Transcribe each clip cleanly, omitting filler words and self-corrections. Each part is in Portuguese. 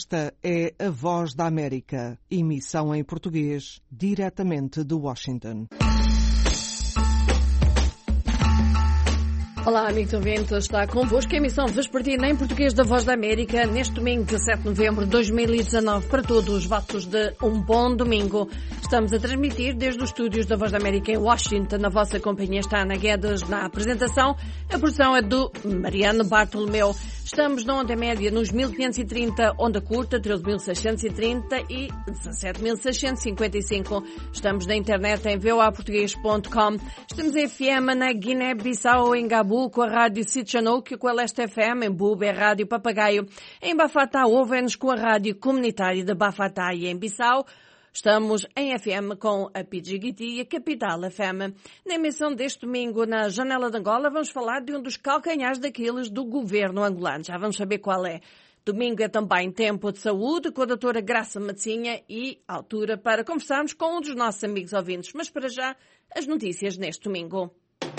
Esta é a Voz da América, emissão em português, diretamente de Washington. Olá, amigos ouvintes, está convosco a emissão vespertina em português da Voz da América neste domingo, 17 de novembro de 2019, para todos os votos de um bom domingo. Estamos a transmitir desde os estúdios da Voz da América em Washington. A vossa companhia está Ana Guedes na apresentação. A produção é do Mariano Bartolomeu. Estamos na onda média nos 1530, onda curta 13.630 e 17.655. Estamos na internet em voaportuguês.com. Estamos em FM na Guiné-Bissau, em Gabu, com a rádio Sitchanouk, com a Leste FM, em Bube, a rádio Papagaio. Em Bafatá, ouvem-nos com a rádio comunitária de Bafatá e em Bissau. Estamos em FM com a Pidgiguiti e a Capital FM. Na emissão deste domingo, na Janela de Angola, vamos falar de um dos calcanhares daqueles do governo angolano. Já vamos saber qual é. Domingo é também tempo de saúde com a doutora Graça Matzinha e altura para conversarmos com um dos nossos amigos ouvintes. Mas para já, as notícias neste domingo.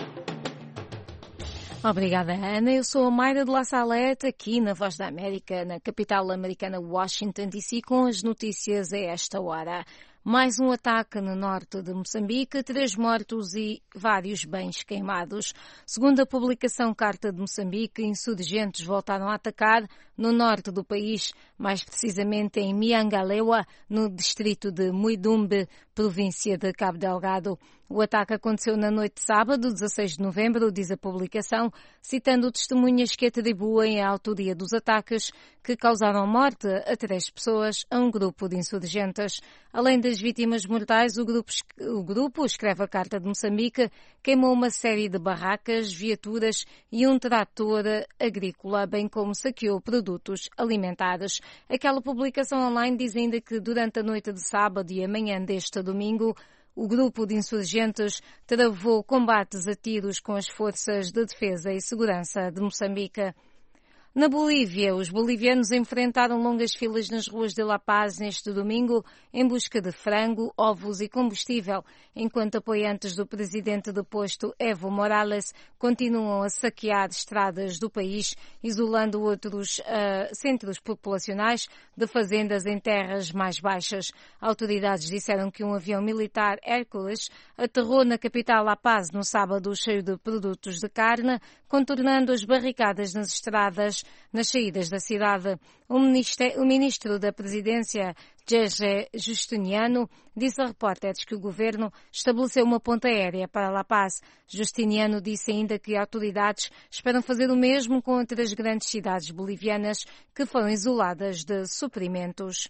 Obrigada, Ana. Eu sou a Mayra de La Salete, aqui na Voz da América, na capital americana Washington, D.C., com as notícias a esta hora. Mais um ataque no norte de Moçambique, 3 mortos e vários bens queimados. Segundo a publicação Carta de Moçambique, insurgentes voltaram a atacar no norte do país, mais precisamente em Miangalewa, no distrito de Muidumbe, província de Cabo Delgado. O ataque aconteceu na noite de sábado, 16 de novembro, diz a publicação, citando testemunhas que atribuem a autoria dos ataques que causaram morte a 3 pessoas a um grupo de insurgentes. Além das vítimas mortais, o grupo, escreve a Carta de Moçambique, queimou uma série de barracas, viaturas e um trator agrícola, bem como saqueou produtos alimentares. Aquela publicação online diz ainda que durante a noite de sábado e a manhã deste domingo, o grupo de insurgentes travou combates a tiros com as forças de defesa e segurança de Moçambique. Na Bolívia, os bolivianos enfrentaram longas filas nas ruas de La Paz neste domingo em busca de frango, ovos e combustível, enquanto apoiantes do presidente deposto Evo Morales continuam a saquear estradas do país, isolando outros centros populacionais de fazendas em terras mais baixas. Autoridades disseram que um avião militar Hércules aterrou na capital La Paz no sábado cheio de produtos de carne, contornando as barricadas nas estradas nas saídas da cidade. O ministro da Presidência, Jorge Justiniano, disse a repórteres que o governo estabeleceu uma ponte aérea para La Paz. Justiniano disse ainda que autoridades esperam fazer o mesmo com outras grandes cidades bolivianas que foram isoladas de suprimentos.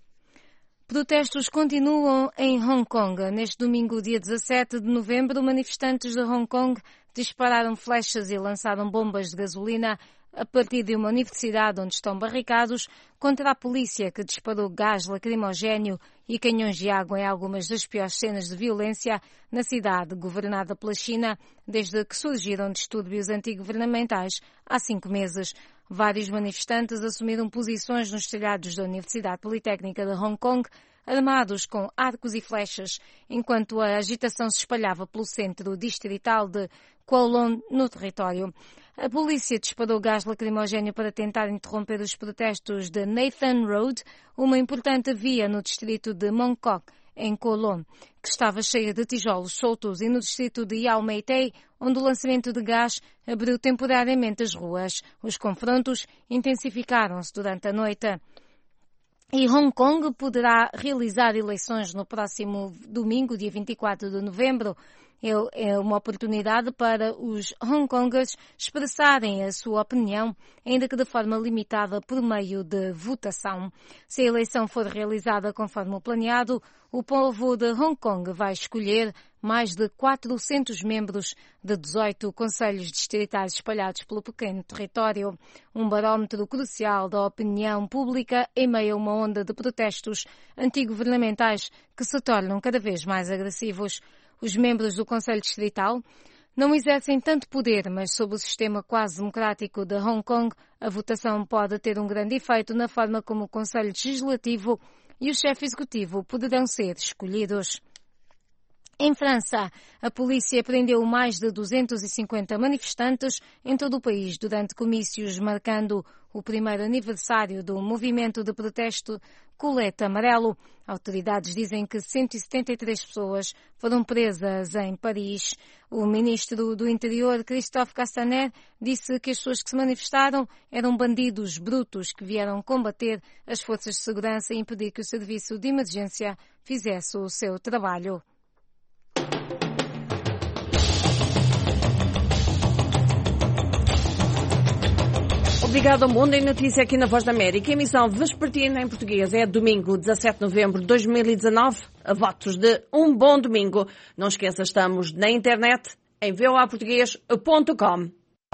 Protestos continuam em Hong Kong. Neste domingo, dia 17 de novembro, manifestantes de Hong Kong dispararam flechas e lançaram bombas de gasolina a partir de uma universidade onde estão barricados contra a polícia, que disparou gás lacrimogéneo e canhões de água em algumas das piores cenas de violência na cidade governada pela China desde que surgiram distúrbios antigovernamentais há 5 meses. Vários manifestantes assumiram posições nos telhados da Universidade Politécnica de Hong Kong, armados com arcos e flechas, enquanto a agitação se espalhava pelo centro distrital de Kowloon, no território. A polícia disparou gás lacrimogéneo para tentar interromper os protestos de Nathan Road, uma importante via no distrito de Mong Kok, em Kowloon, que estava cheia de tijolos soltos, e no distrito de Yau Mei Tei, onde o lançamento de gás abriu temporariamente as ruas. Os confrontos intensificaram-se durante a noite. E Hong Kong poderá realizar eleições no próximo domingo, dia 24 de novembro. É uma oportunidade para os Hong Kongers expressarem a sua opinião, ainda que de forma limitada por meio de votação. Se a eleição for realizada conforme o planeado, o povo de Hong Kong vai escolher mais de 400 membros de 18 conselhos distritais espalhados pelo pequeno território, um barómetro crucial da opinião pública em meio a uma onda de protestos antigovernamentais que se tornam cada vez mais agressivos. Os membros do Conselho Distrital não exercem tanto poder, mas sob o sistema quase democrático de Hong Kong, a votação pode ter um grande efeito na forma como o Conselho Legislativo e o chefe executivo poderão ser escolhidos. Em França, a polícia prendeu mais de 250 manifestantes em todo o país durante comícios marcando o primeiro aniversário do movimento de protesto Colete Amarelo. Autoridades dizem que 173 pessoas foram presas em Paris. O ministro do Interior, Christophe Castaner, disse que as pessoas que se manifestaram eram bandidos brutos que vieram combater as forças de segurança e impedir que o serviço de emergência fizesse o seu trabalho. Obrigado ao Mundo em Notícia aqui na Voz da América. Emissão vespertina em português é domingo, 17 de novembro de 2019. A votos de um bom domingo. Não esqueça, estamos na internet em voaportugues.com.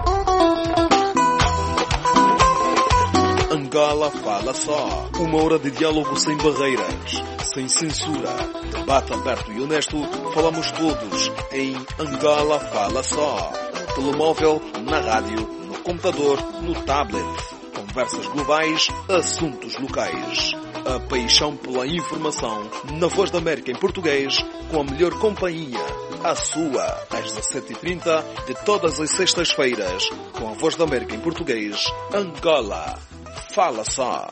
Angola Fala Só. 1 hora de diálogo sem barreiras, sem censura. Debate aberto e honesto. Falamos todos em Angola Fala Só. No telemóvel, na rádio, no computador, no tablet. Conversas globais, assuntos locais. A paixão pela informação na Voz da América em português, com a melhor companhia. A sua, às 17h30 de todas as sextas-feiras, com a Voz da América em português. Angola Fala Só.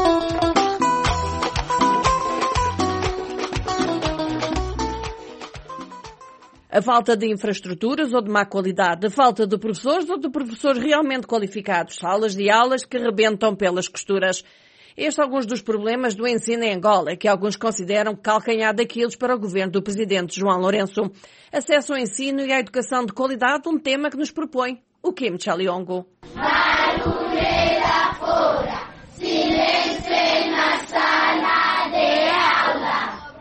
A falta de infraestruturas ou de má qualidade, a falta de professores ou de professores realmente qualificados, salas de aulas que rebentam pelas costuras. Estes são alguns dos problemas do ensino em Angola, que alguns consideram calcanhar daqueles para o governo do presidente João Lourenço. Acesso ao ensino e à educação de qualidade, um tema que nos propõe o Kim Chaliongo. Barulheira fora, silêncio na sala de aula.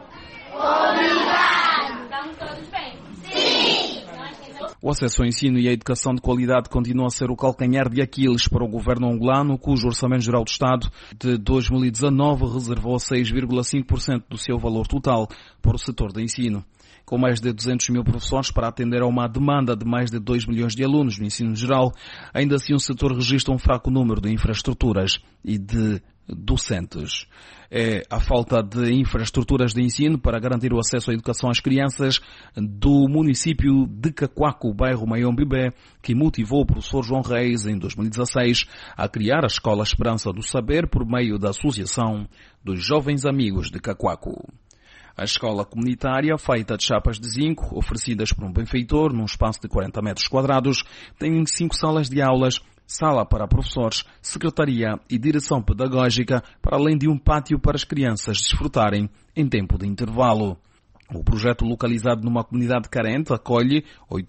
Obrigado. Estamos todos bem? Sim! O acesso ao ensino e à educação de qualidade continua a ser o calcanhar de Aquiles para o governo angolano, cujo Orçamento Geral do Estado de 2019 reservou 6,5% do seu valor total para o setor do ensino. Com mais de 200 mil professores para atender a uma demanda de mais de 2 milhões de alunos no ensino geral, ainda assim o setor registra um fraco número de infraestruturas e de docentes. É a falta de infraestruturas de ensino para garantir o acesso à educação às crianças do município de Cacoaco, bairro Mayombe, que motivou o professor João Reis, em 2016, a criar a Escola Esperança do Saber por meio da Associação dos Jovens Amigos de Cacoaco. A escola comunitária, feita de chapas de zinco, oferecidas por um benfeitor num espaço de 40 metros quadrados, tem 5 salas de aulas, sala para professores, secretaria e direção pedagógica, para além de um pátio para as crianças desfrutarem em tempo de intervalo. O projeto, localizado numa comunidade carente, acolhe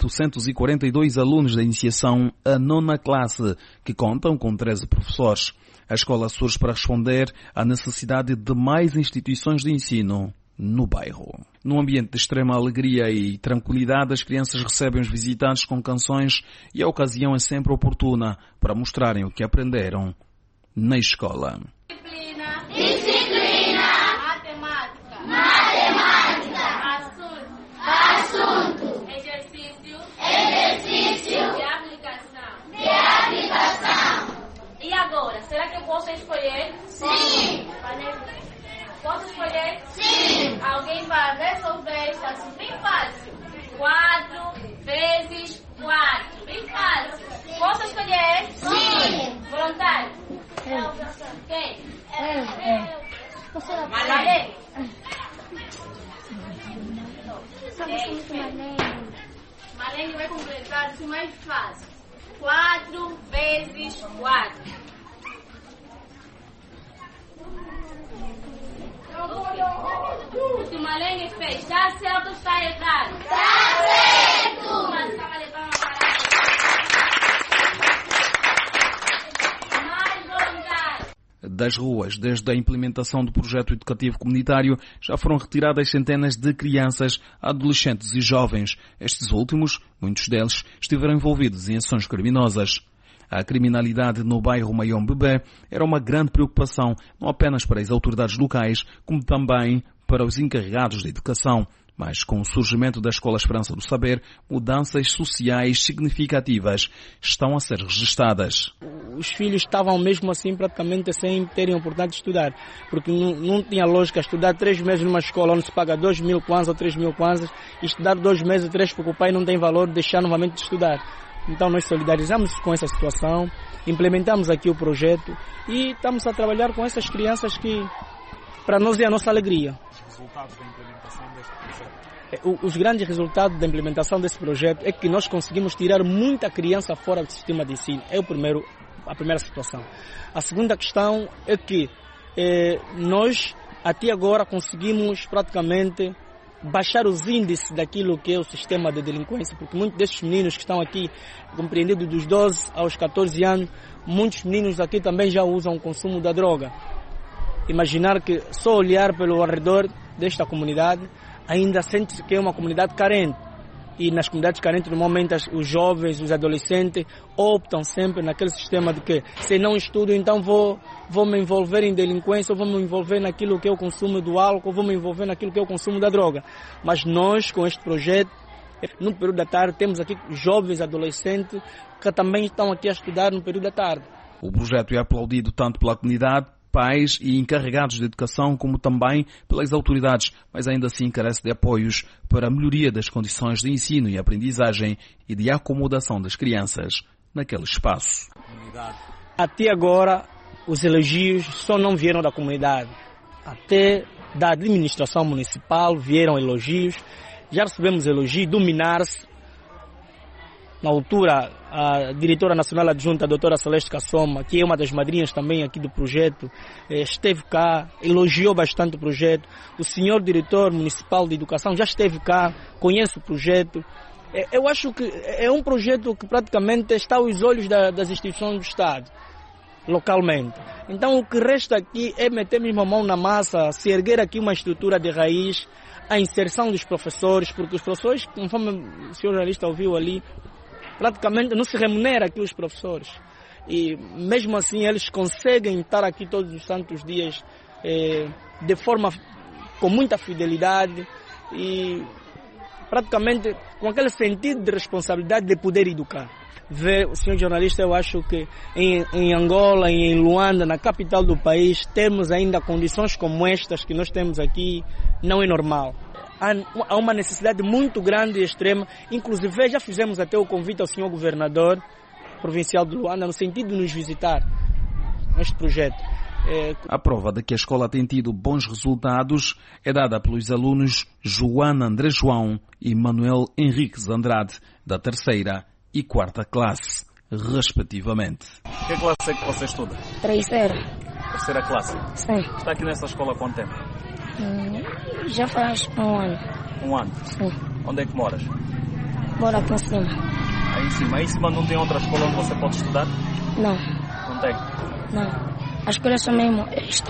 842 alunos da iniciação à 9ª classe, que contam com 13 professores. A escola surge para responder à necessidade de mais instituições de ensino no bairro. Num ambiente de extrema alegria e tranquilidade, as crianças recebem os visitantes com canções e a ocasião é sempre oportuna para mostrarem o que aprenderam na escola. Disciplina. Matemática. Assunto. Exercício. De aplicação. E agora, será que eu posso escolher? Sim. Posso escolher? Sim. Alguém vai resolver isso assim, bem fácil. 4 vezes 4. Bem fácil. Posso escolher? Sim. Voluntário? Quem? Eu. Malene? Malene vai completar assim mais fácil. 4 vezes 4. O que Malene fez, está certo ou está errado? Tá certo! Mas estava levando mais voluntários. Das ruas, desde a implementação do projeto educativo comunitário, já foram retiradas centenas de crianças, adolescentes e jovens. Estes últimos, muitos deles, estiveram envolvidos em ações criminosas. A criminalidade no bairro Mayombe era uma grande preocupação, não apenas para as autoridades locais, como também para os encarregados da educação. Mas com o surgimento da Escola Esperança do Saber, mudanças sociais significativas estão a ser registadas. Os filhos estavam mesmo assim praticamente sem terem a oportunidade de estudar, porque não tinha lógica estudar 3 meses numa escola onde se paga 2.000 kwanzas ou 3.000 kwanzas e estudar 2 meses ou 3 porque o pai não tem valor, deixar novamente de estudar. Então nós solidarizamos com essa situação, implementamos aqui o projeto e estamos a trabalhar com essas crianças que para nós é a nossa alegria. Os resultados da implementação deste projeto? Os grandes resultados da implementação desse projeto é que nós conseguimos tirar muita criança fora do sistema de ensino. É a primeira situação. A segunda questão é que nós até agora conseguimos praticamente baixar os índices daquilo que é o sistema de delinquência, porque muitos desses meninos que estão aqui, compreendidos dos 12 aos 14 anos, muitos meninos aqui também já usam o consumo da droga. Imaginar que só olhar pelo arredor desta comunidade ainda sente-se que é uma comunidade carente. E nas comunidades carentes, normalmente, os jovens, os adolescentes optam sempre naquele sistema de que se não estudo, então vou me envolver em delinquência, vou me envolver naquilo que é o consumo do álcool, vou me envolver naquilo que é o consumo da droga. Mas nós, com este projeto, no período da tarde, temos aqui jovens adolescentes que também estão aqui a estudar no período da tarde. O projeto é aplaudido tanto pela comunidade, pais e encarregados de educação, como também pelas autoridades, mas ainda assim carece de apoios para a melhoria das condições de ensino e aprendizagem e de acomodação das crianças naquele espaço. Até agora, os elogios só não vieram da comunidade. Até da administração municipal vieram elogios. Já recebemos elogios do MINARS. Na altura, a diretora nacional adjunta, a doutora Celeste Kassoma, que é uma das madrinhas também aqui do projeto, esteve cá, elogiou bastante o projeto. O senhor diretor municipal de educação já esteve cá, conhece o projeto. Eu acho que é um projeto que praticamente está aos olhos das instituições do Estado, localmente. Então o que resta aqui é meter mesmo a mão na massa, se erguer aqui uma estrutura de raiz, a inserção dos professores, porque os professores, conforme o senhor jornalista ouviu ali, praticamente não se remunera aqui os professores. E mesmo assim eles conseguem estar aqui todos os santos dias de forma com muita fidelidade e praticamente com aquele sentido de responsabilidade de poder educar. O senhor jornalista, eu acho que em Angola e em Luanda, na capital do país, temos ainda condições como estas que nós temos aqui, não é normal. Há uma necessidade muito grande e extrema, inclusive já fizemos até o convite ao senhor governador provincial de Luanda no sentido de nos visitar neste projeto. A prova de que a escola tem tido bons resultados é dada pelos alunos Joana André João e Manuel Henriques Andrade, da 3ª e 4ª classe, respectivamente. Que classe é que você estuda? 3ª. 3ª classe? Sim. Está aqui nessa escola há quanto tempo? Já faz 1 ano. 1 ano? Sim. Onde é que moras? Moro aqui em cima. Aí em cima? Aí em cima não tem outra escola onde você pode estudar? Não. Não tem? Não. A escola é só mesmo esta.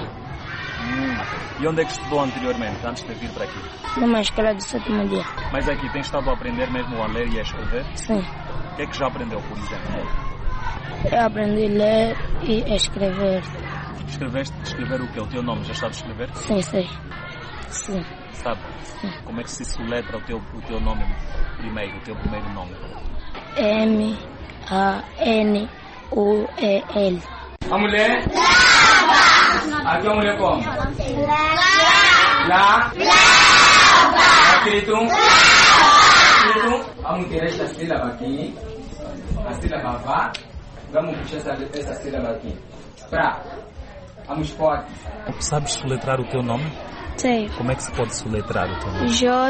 E onde é que estudou anteriormente, antes de vir para aqui? Numa escola de 7º dia. Mas aqui tem estado a aprender mesmo a ler e a escrever? Sim. O que é que já aprendeu, por exemplo? Eu aprendi a ler e a escrever. Escrever o quê? O teu nome? Já sabes escrever? Sim, sei. Sim. Sabe? Sim. Como é que se soletra o teu nome primeiro, o teu primeiro nome? M-A-N-U-E-L. A mulher? Lava! Aqui a mulher como? Lava! Lava! Escrito? Lava! Vamos tirar esta sílaba aqui. A sílaba vá. Vamos puxar essa sílaba aqui. Pra. Vamos pode. Sabes soletrar o teu nome? Sei. Como é que se pode soletrar o teu nome?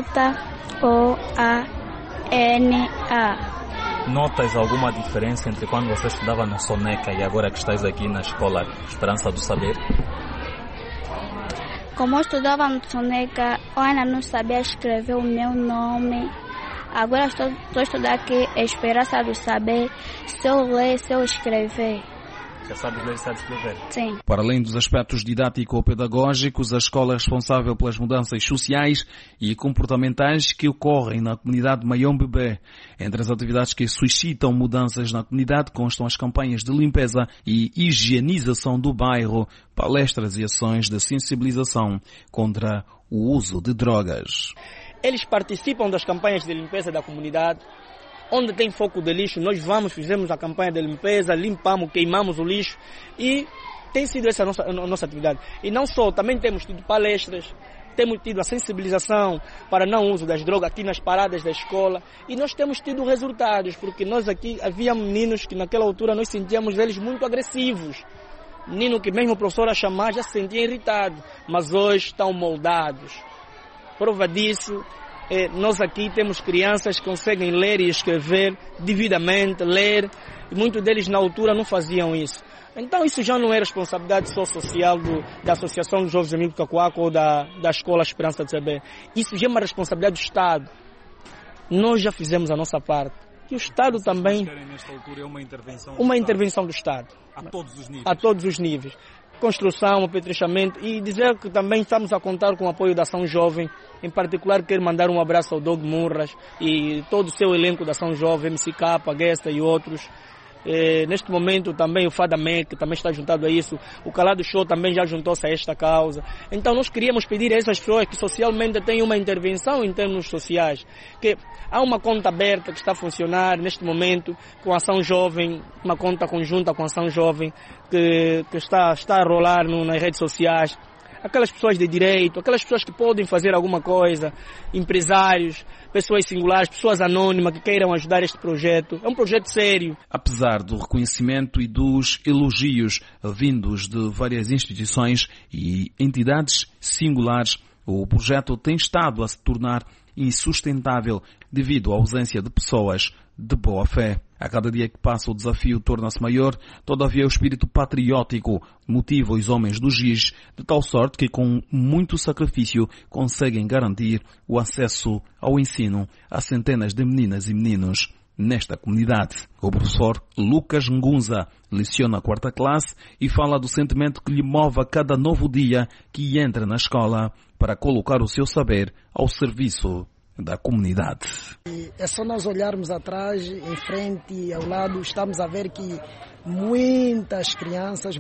J-O-A-N-A. Notas alguma diferença entre quando você estudava no Soneca e agora que estás aqui na escola Esperança do Saber? Como eu estudava no Soneca, eu ainda não sabia escrever o meu nome. Agora estou estudando aqui Esperança do Saber. Se eu ler, se eu escrever. Já sabes ler e sabes escrever? Sim. Para além dos aspectos didático-pedagógicos, a escola é responsável pelas mudanças sociais e comportamentais que ocorrem na comunidade de Maiom-Bebê. Entre as atividades que suscitam mudanças na comunidade constam as campanhas de limpeza e higienização do bairro, palestras e ações de sensibilização contra o uso de drogas. Eles participam das campanhas de limpeza da comunidade. Onde tem foco de lixo, nós fizemos a campanha de limpeza, limpamos, queimamos o lixo e tem sido essa a nossa atividade. E não só, também temos tido palestras, temos tido a sensibilização para não uso das drogas aqui nas paradas da escola e nós temos tido resultados, porque nós aqui havia meninos que naquela altura nós sentíamos eles muito agressivos. Menino que mesmo o professor a chamar já se sentia irritado, mas hoje estão moldados. Prova disso, nós aqui temos crianças que conseguem ler e escrever devidamente, ler, e muitos deles na altura não faziam isso. Então isso já não é responsabilidade só social da Associação dos Jovens Amigos do Cacoaco ou da Escola Esperança de Saber. Isso já é uma responsabilidade do Estado. Nós já fizemos a nossa parte. E o Estado também... Nesta altura é uma intervenção Uma intervenção do Estado. A todos os níveis. A todos os níveis. Construção, apetrechamento e dizer que também estamos a contar com o apoio da Ação Jovem. Em particular, quero mandar um abraço ao Doug Murras e todo o seu elenco da Ação Jovem, MCK, Guesta e outros. Neste momento também o Fadamec também está juntado a isso, o Calado Show também já juntou-se a esta causa. Então nós queríamos pedir a essas pessoas que socialmente têm uma intervenção em termos sociais, que há uma conta aberta que está a funcionar neste momento com a Ação Jovem, uma conta conjunta com a Ação Jovem que está a rolar nas redes sociais. Aquelas pessoas de direito, aquelas pessoas que podem fazer alguma coisa, empresários, pessoas singulares, pessoas anônimas que queiram ajudar este projeto. É um projeto sério. Apesar do reconhecimento e dos elogios vindos de várias instituições e entidades singulares, o projeto tem estado a se tornar insustentável devido à ausência de pessoas de boa fé. A cada dia que passa o desafio torna-se maior, todavia o espírito patriótico motiva os homens do GIS de tal sorte que com muito sacrifício conseguem garantir o acesso ao ensino a centenas de meninas e meninos nesta comunidade. O professor Lucas Ngunza leciona a 4ª classe e fala do sentimento que lhe move a cada novo dia que entra na escola para colocar o seu saber ao serviço da comunidade. É só nós olharmos atrás, em frente e ao lado, estamos a ver que muitas crianças,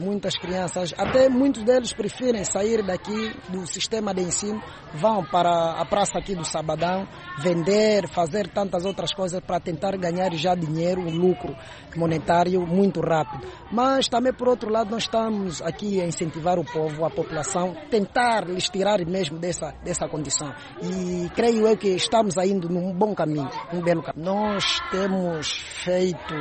até muitos deles preferem sair daqui do sistema de ensino, vão para a praça aqui do Sabadão, vender, fazer tantas outras coisas para tentar ganhar já dinheiro, um lucro monetário muito rápido. Mas também, por outro lado, nós estamos aqui a incentivar o povo, a população, tentar lhes tirar mesmo dessa condição. E creio eu que estamos indo num bom caminho, um belo caminho. Nós temos feito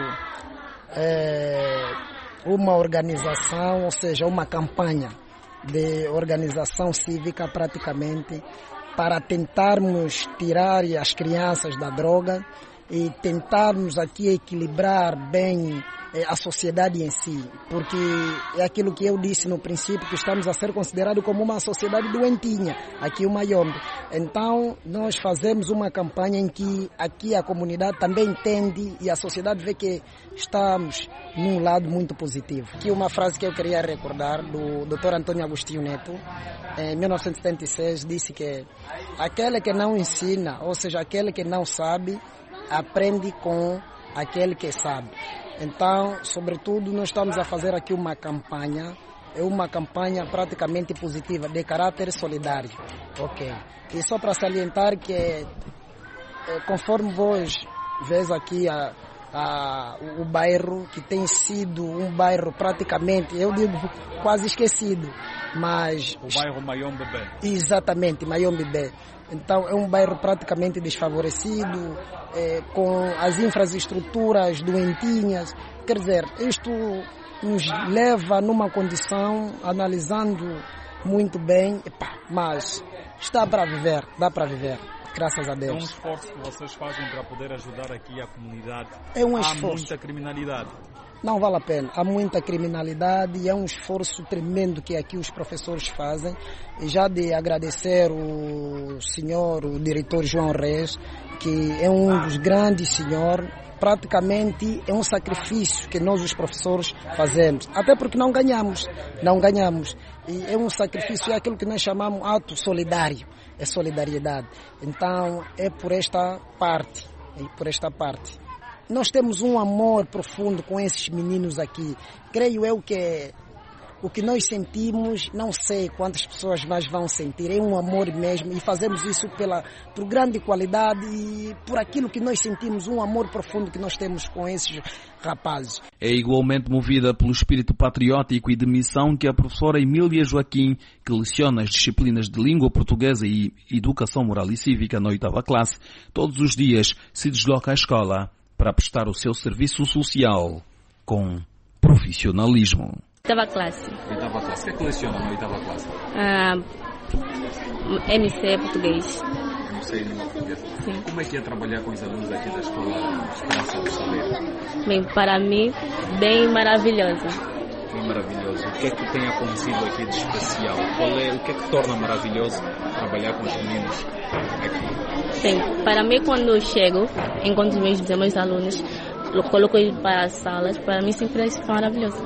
uma organização, ou seja, uma campanha de organização cívica praticamente para tentarmos tirar as crianças da droga e tentarmos aqui equilibrar bem a sociedade em si, porque é aquilo que eu disse no princípio, que estamos a ser considerados como uma sociedade doentinha, aqui o Mayombe. Então, nós fazemos uma campanha em que aqui a comunidade também entende e a sociedade vê que estamos num lado muito positivo. Aqui uma frase que eu queria recordar do Dr. Antônio Agostinho Neto, em 1976, disse que aquele que não ensina, ou seja, aquele que não sabe, aprende com aquele que sabe. Então, sobretudo, nós estamos a fazer aqui uma campanha, é uma campanha praticamente positiva, de caráter solidário. Ok. E só para salientar que, conforme vós vês aqui o bairro, que tem sido um bairro praticamente, eu digo quase esquecido, mas... O bairro Mayombe B. Exatamente, Mayombe B. Então é um bairro praticamente desfavorecido, com as infraestruturas doentinhas. Quer dizer, isto nos leva numa condição, analisando muito bem, mas dá para viver, graças a Deus. É um esforço que vocês fazem para poder ajudar aqui a comunidade. É um esforço. Há muita criminalidade. Não vale a pena. Há muita criminalidade e é um esforço tremendo que aqui os professores fazem. E já de agradecer o senhor, o diretor João Reis, que é um dos grandes senhores. Praticamente é um sacrifício que nós, os professores, fazemos. Até porque não ganhamos. E é um sacrifício, é aquilo que nós chamamos ato solidário. É solidariedade. Então, é por esta parte. Nós temos um amor profundo com esses meninos aqui. Creio eu que o que nós sentimos, não sei quantas pessoas mais vão sentir, é um amor mesmo, e fazemos isso por grande qualidade e por aquilo que nós sentimos, um amor profundo que nós temos com esses rapazes. É igualmente movida pelo espírito patriótico e de missão que a professora Emília Joaquim, que leciona as disciplinas de língua portuguesa e educação moral e cívica na 8ª classe, todos os dias se desloca à escola para prestar o seu serviço social com profissionalismo. 8ª classe. 8ª classe. O que é que leciona na 8ª classe? MC português. MC língua portuguesa. Sim. Como é que é trabalhar com os alunos aqui da escola Esperança do Saber? Bem, para mim, bem maravilhoso. Bem maravilhoso. O que é que tem acontecido aqui de especial? O que é que torna maravilhoso trabalhar com os meninos aqui? Bem, para mim, quando eu chego, encontro meus alunos, eu coloco eles para as salas, para mim sempre é maravilhoso.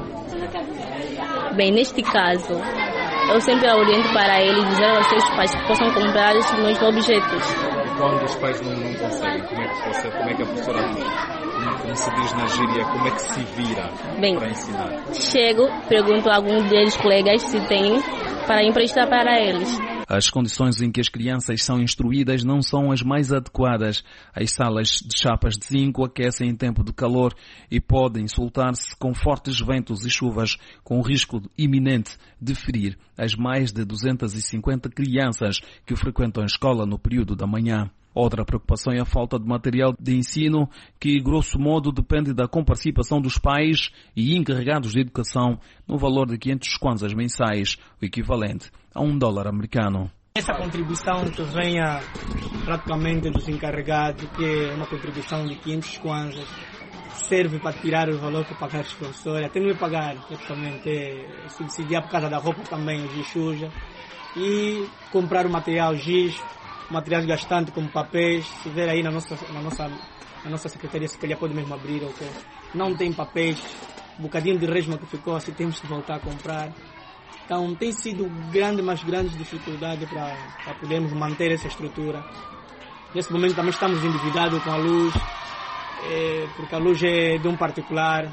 Bem, neste caso, eu sempre oriento para eles, dizer aos seus pais que possam comprar os meus objetos. E quando os pais não conseguem, como é que a professora, como se diz na gíria, como é que se vira para ensinar? Chego, pergunto a algum deles, colegas, se tem para emprestar para eles. As condições em que as crianças são instruídas não são as mais adequadas. As salas de chapas de zinco aquecem em tempo de calor e podem soltar-se com fortes ventos e chuvas, com risco iminente de ferir as mais de 250 crianças que frequentam a escola no período da manhã. Outra preocupação é a falta de material de ensino, que, grosso modo, depende da comparticipação dos pais e encarregados de educação no valor de 500 kwanzas mensais, o equivalente a $1 americano. Essa contribuição que vem praticamente dos encarregados, que é uma contribuição de 500 kwanzas, serve para tirar o valor para pagar os professores, até não me pagar, praticamente, subsidiar por causa da roupa também, o giz suja, e comprar o material giz, materiais gastantes como papéis. Se ver aí na nossa secretaria, se calhar pode mesmo abrir, okay? Não tem papéis, um bocadinho de resma que ficou, assim temos que voltar a comprar. Então tem sido mais grandes dificuldades para podermos manter essa estrutura. Nesse momento também estamos endividados com a luz, porque a luz é de um particular,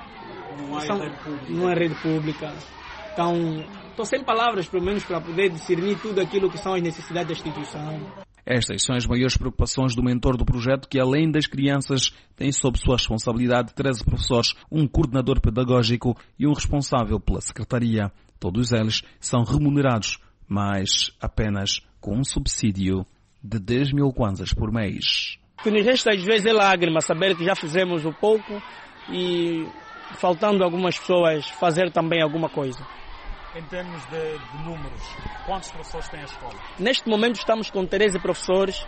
não é rede pública. Então estou sem palavras, pelo menos, para poder discernir tudo aquilo que são as necessidades da instituição. Estas são as maiores preocupações do mentor do projeto, que, além das crianças, tem sob sua responsabilidade 13 professores, um coordenador pedagógico e um responsável pela secretaria. Todos eles são remunerados, mas apenas com um subsídio de 10.000 kwanzas por mês. O que nos resta às vezes é lágrima, saber que já fizemos o pouco e, faltando algumas pessoas, fazer também alguma coisa. Em termos de números, quantos professores tem a escola? Neste momento estamos com 13 professores,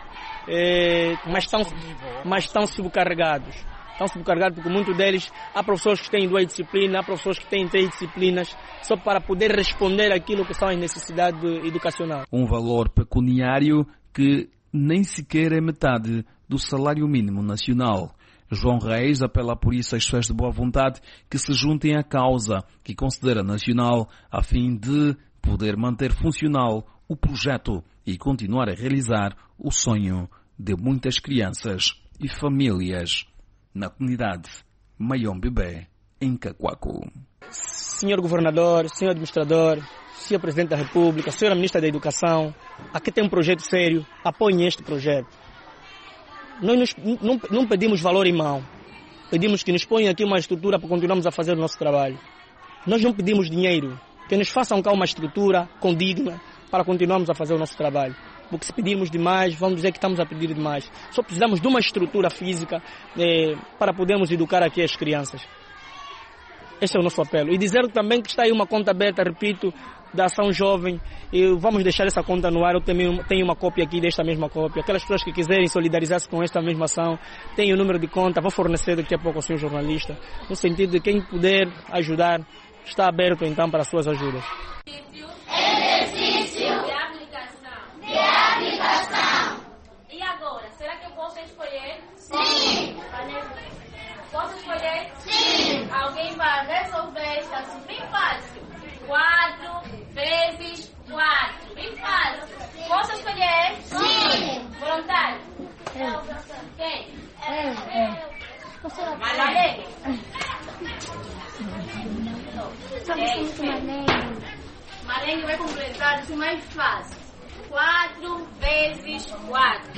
mas estão subcarregados. Estão subcarregados porque muitos deles, há professores que têm 2 disciplinas, há professores que têm 3 disciplinas, só para poder responder àquilo que são as necessidades educacionais. Um valor pecuniário que nem sequer é metade do salário mínimo nacional. João Reis apela por isso às pessoas de boa vontade que se juntem à causa que considera nacional, a fim de poder manter funcional o projeto e continuar a realizar o sonho de muitas crianças e famílias na comunidade Mayom-Bebê, em Cacoaco. Senhor Governador, Senhor Administrador, Senhor Presidente da República, Senhora Ministra da Educação, aqui tem um projeto sério, apoiem este projeto. Nós não pedimos valor em mão, pedimos que nos ponham aqui uma estrutura para continuarmos a fazer o nosso trabalho. Nós não pedimos dinheiro, que nos façam cá uma estrutura condigna para continuarmos a fazer o nosso trabalho. Porque se pedirmos demais, vamos dizer que estamos a pedir demais. Só precisamos de uma estrutura física para podermos educar aqui as crianças. Este é o nosso apelo. E dizer também que está aí uma conta aberta, repito, da Ação Jovem. E vamos deixar essa conta no ar. Eu também tenho uma cópia aqui desta mesma cópia. Aquelas pessoas que quiserem solidarizar-se com esta mesma ação, tem o número de conta, vou fornecer daqui a pouco ao senhor jornalista. No sentido de quem puder ajudar, está aberto então para as suas ajudas. Exercício de aplicação. E agora, será que eu posso escolher? Sim. Posso escolher? Sim. Alguém vai resolver, está assim, bem fácil. 4 vezes 4. Bem fácil. Posso escolher? Sim. Voluntário? Quem? Valeu. Marengue vai completar isso mais fácil. 4 vezes 4.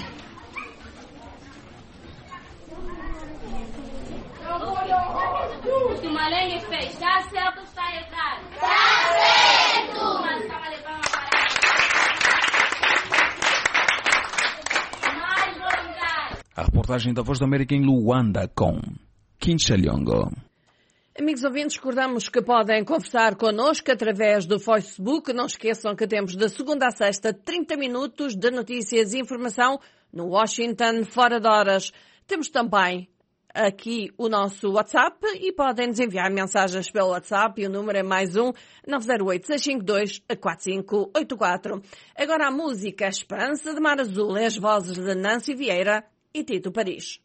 O que o Marengue fez, está certo ou está errado? Está certo! Mas estava levando mais voluntários. A reportagem da Voz da América em Luanda com Kinchaliongo. Amigos ouvintes, recordamos que podem conversar connosco através do Facebook. Não esqueçam que temos de segunda a sexta 30 minutos de notícias e informação no Washington fora de horas. Temos também aqui o nosso WhatsApp e podem nos enviar mensagens pelo WhatsApp e o número é +1 908 652 4584. Agora a música Esperança de Mar Azul, as vozes de Nancy Vieira e Tito Paris.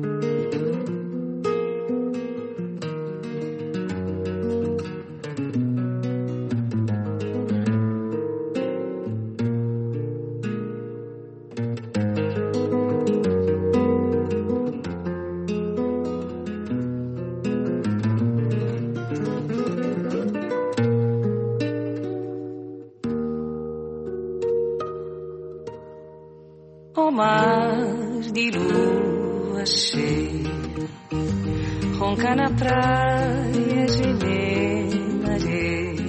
O mar de lua cheia ronca na praia, geme na areia,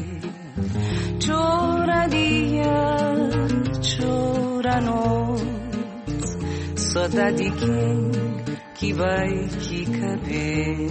chora dia, chora noite, saudade de quem que vai que caber.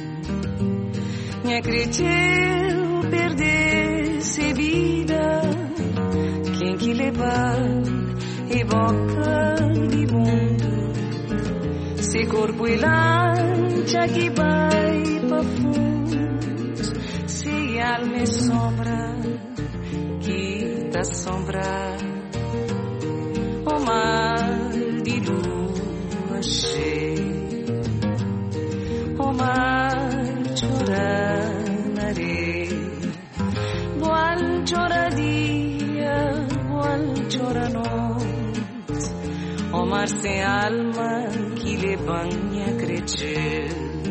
Me acredito perder-se vida, quem que levar e boca de mundo, se corpo e lancha que vai para fundo, se alma e sombra que tá sombra, o mar de lua cheia, o mar chora na areia, boal chora dia, boal chora noite. O mar sem alma que lhe banha crescer,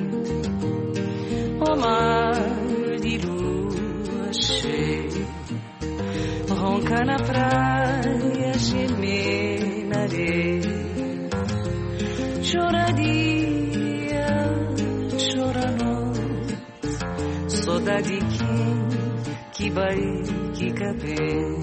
o mar de lua cheia, ronca na praia, geme na areia, chora dia, chora noite, saudade de quem que vai que caber.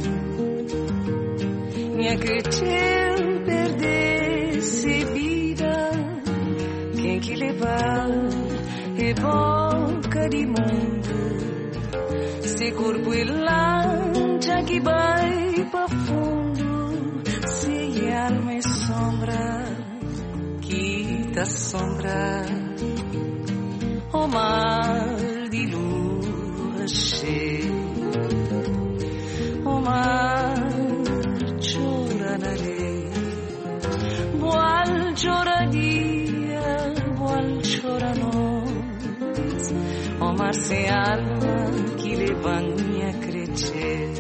Me acredito perder-se vida, quem que levar e boca de mundo, se corpo e lancha que vai para fundo, se alma e sombra que tá sombra, o mar de lua cheia, o mar chora na areia, boal chora dia, boal chora noite, o mar sem alma que lhe banha crescer.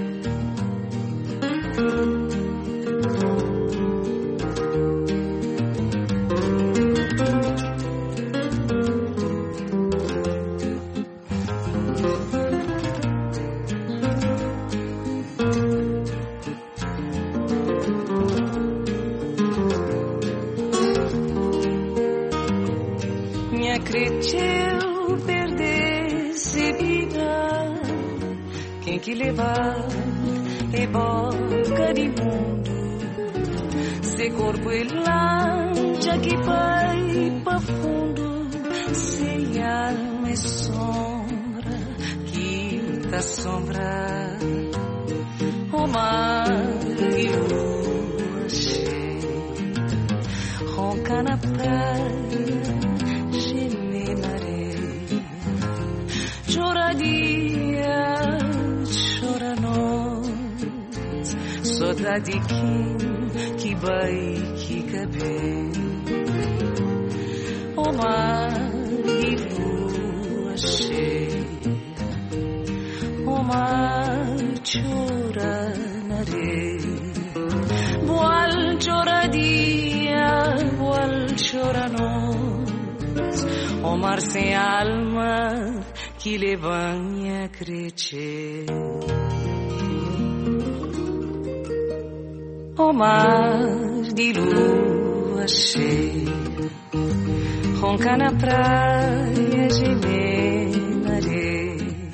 Acredito perder-se vida, quem que levar e boca de mundo, se corpo e lancha que vai para fundo, se alma e sombra que tá sombra, o mar de lua cheia, ronca na praia, chora dia, chora noite, saudade de quem que vai que caber. O mar de lua cheia, o mar chora na areia, boal chora dia, boal chora noite, o mar sem alma que lhe banha crescer. O mar de lua cheia ronca na praia, gemer na areia,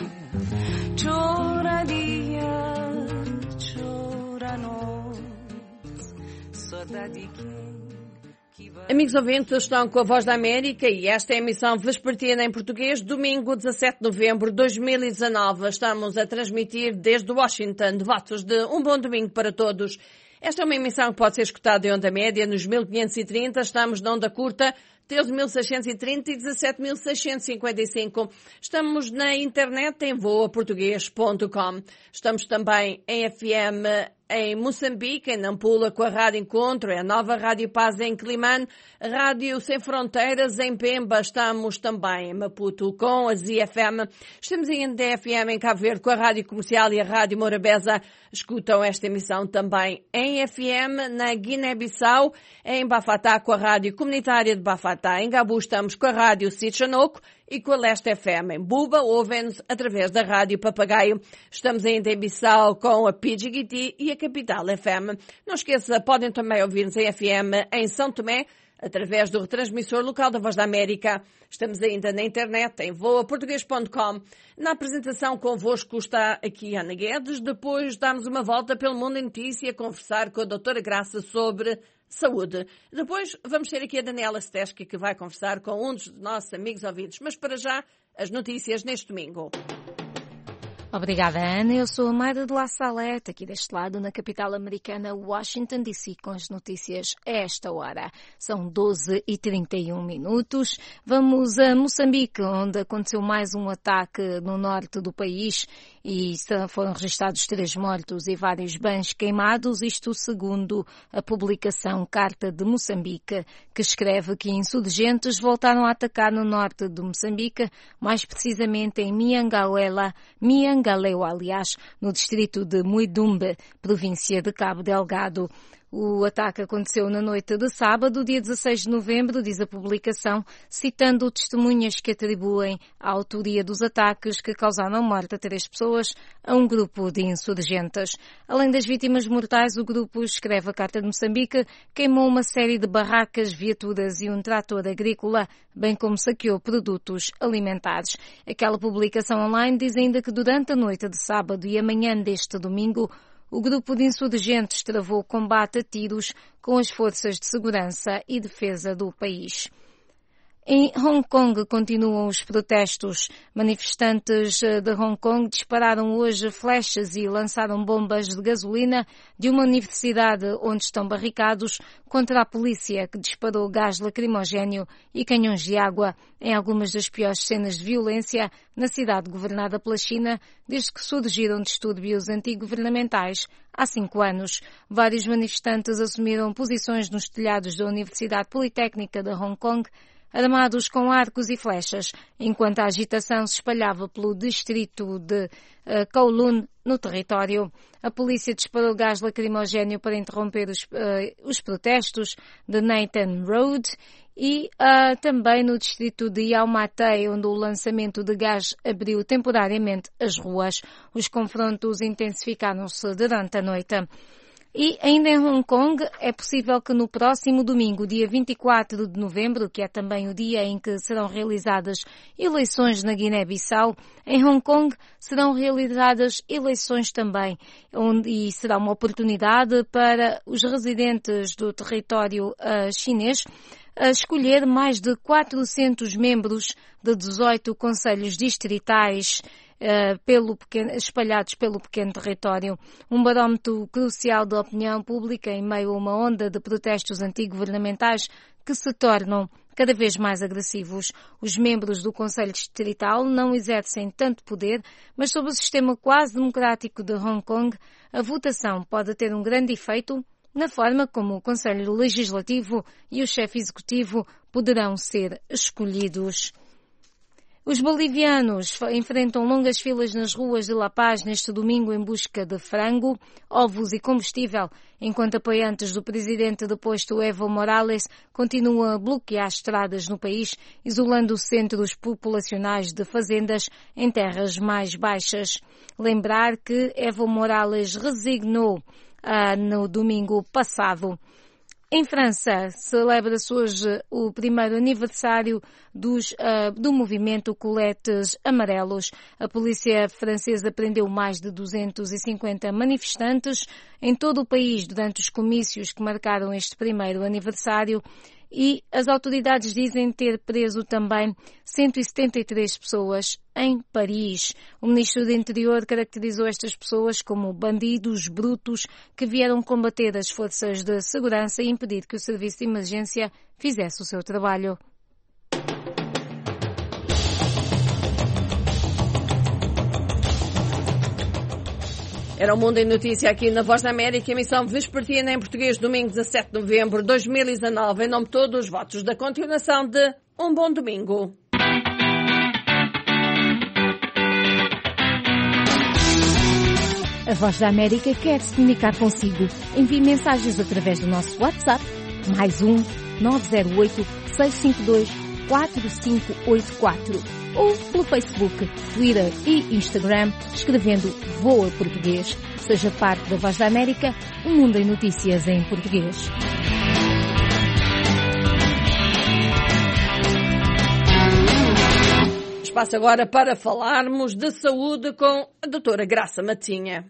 chora dia, chora noite, saudade que Amigos ouvintes, estão com a Voz da América e esta é a emissão vespertina em português, domingo 17 de novembro de 2019. Estamos a transmitir desde Washington. Devotos de um bom domingo para todos. Esta é uma emissão que pode ser escutada em onda média nos 1530, estamos na onda curta 13.630 e 17.655. Estamos na internet em voaportuguês.com. Estamos também em FM em Moçambique, em Nampula, com a Rádio Encontro, é a nova Rádio Paz em Climane, Rádio Sem Fronteiras em Pemba, estamos também em Maputo com a ZFM, estamos em DFM em Cabo Verde com a Rádio Comercial e a Rádio Morabeza. Escutam esta emissão também em FM na Guiné-Bissau, em Bafatá com a Rádio Comunitária de Bafatá, em Gabu estamos com a Rádio Sitchanoco e com a Leste FM em Buba, ouvem-nos através da Rádio Papagaio. Estamos ainda em Bissau com a PGGT e a Capital FM. Não esqueça, podem também ouvir-nos em FM em São Tomé, através do retransmissor local da Voz da América. Estamos ainda na internet em voaportuguês.com. Na apresentação convosco está aqui Ana Guedes. Depois damos uma volta pelo mundo em notícia, conversar com a doutora Graça sobre saúde. Depois vamos ter aqui a Daniela Steschi, que vai conversar com um dos nossos amigos ouvintes. Mas para já, as notícias neste domingo. Obrigada, Ana. Eu sou a Mayra de La Salete, aqui deste lado, na capital americana, Washington, D.C., com as notícias a esta hora. São 12h31. Vamos a Moçambique, onde aconteceu mais um ataque no norte do país e foram registrados 3 mortos e vários bens queimados, isto segundo a publicação Carta de Moçambique, que escreve que insurgentes voltaram a atacar no norte de Moçambique, mais precisamente em Miangaleu, aliás, no distrito de Muidumbe, província de Cabo Delgado. O ataque aconteceu na noite de sábado, dia 16 de novembro, diz a publicação, citando testemunhas que atribuem a autoria dos ataques que causaram a morte a 3 pessoas a um grupo de insurgentes. Além das vítimas mortais, o grupo, escreve a Carta de Moçambique, queimou uma série de barracas, viaturas e um trator agrícola, bem como saqueou produtos alimentares. Aquela publicação online diz ainda que durante a noite de sábado e a manhã deste domingo, o grupo de insurgentes travou combate a tiros com as forças de segurança e defesa do país. Em Hong Kong continuam os protestos. Manifestantes de Hong Kong dispararam hoje flechas e lançaram bombas de gasolina de uma universidade onde estão barricados contra a polícia, que disparou gás lacrimogéneo e canhões de água em algumas das piores cenas de violência na cidade governada pela China desde que surgiram distúrbios antigovernamentais há 5 anos. Vários manifestantes assumiram posições nos telhados da Universidade Politécnica de Hong Kong, armados com arcos e flechas, enquanto a agitação se espalhava pelo distrito de Kowloon, no território. A polícia disparou gás lacrimogéneo para interromper os protestos de Nathan Road e também no distrito de Yau Ma Tei, onde o lançamento de gás abriu temporariamente as ruas. Os confrontos intensificaram-se durante a noite. E ainda em Hong Kong, é possível que no próximo domingo, dia 24 de novembro, que é também o dia em que serão realizadas eleições na Guiné-Bissau, em Hong Kong serão realizadas eleições também, e será uma oportunidade para os residentes do território chinês a escolher mais de 400 membros de 18 conselhos distritais espalhados pelo pequeno território. Um barómetro crucial da opinião pública em meio a uma onda de protestos antigovernamentais que se tornam cada vez mais agressivos. Os membros do Conselho Distrital não exercem tanto poder, mas sob o sistema quase democrático de Hong Kong, a votação pode ter um grande efeito na forma como o Conselho Legislativo e o chefe executivo poderão ser escolhidos. Os bolivianos enfrentam longas filas nas ruas de La Paz neste domingo em busca de frango, ovos e combustível, enquanto apoiantes do presidente deposto Evo Morales continuam a bloquear estradas no país, isolando centros populacionais de fazendas em terras mais baixas. Lembrar que Evo Morales resignou no domingo passado. Em França, celebra-se hoje o primeiro aniversário do movimento Coletes Amarelos. A polícia francesa prendeu mais de 250 manifestantes em todo o país durante os comícios que marcaram este primeiro aniversário e as autoridades dizem ter preso também 173 pessoas em Paris. O ministro do Interior caracterizou estas pessoas como bandidos brutos que vieram combater as forças de segurança e impedir que o serviço de emergência fizesse o seu trabalho. Era o Mundo em Notícia aqui na Voz da América, emissão vespertina em português, domingo 17 de novembro de 2019. Em nome de todos os votos da continuação de um bom domingo. A Voz da América quer se comunicar consigo. Envie mensagens através do nosso WhatsApp, +1 908 652 4584 ou pelo Facebook, Twitter e Instagram, escrevendo VOA Português. Seja parte da Voz da América, um mundo em notícias em português. Espaço agora para falarmos de saúde com a doutora Graça Matinha.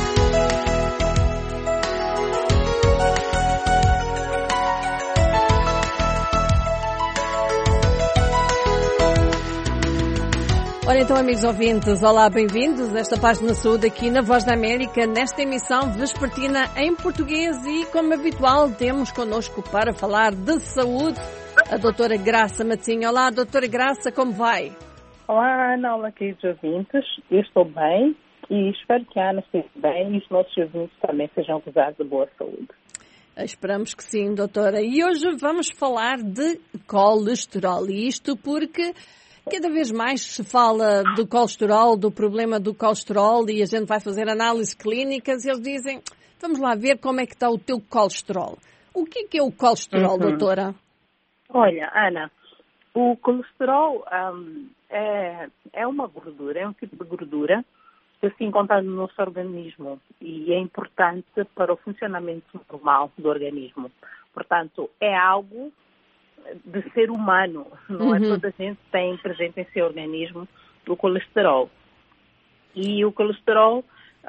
Ora então, amigos ouvintes, olá, bem-vindos a esta página de saúde aqui na Voz da América, nesta emissão vespertina em português e, como habitual, temos connosco para falar de saúde a doutora Graça Matinha. Olá, doutora Graça, como vai? Olá, Ana, olá, queridos ouvintes, eu estou bem e espero que a Ana esteja bem e os nossos ouvintes também sejam gozados de boa saúde. Esperamos que sim, doutora. E hoje vamos falar de colesterol, e isto porque cada vez mais se fala do colesterol, do problema do colesterol, e a gente vai fazer análises clínicas e eles dizem, vamos lá ver como é que está o teu colesterol. O que é o colesterol, doutora? Olha, Ana, o colesterol é uma gordura, é um tipo de gordura que se encontra no nosso organismo e é importante para o funcionamento normal do organismo. Portanto, é algo de ser humano, não é? Toda a gente tem presente em seu organismo o colesterol. E o colesterol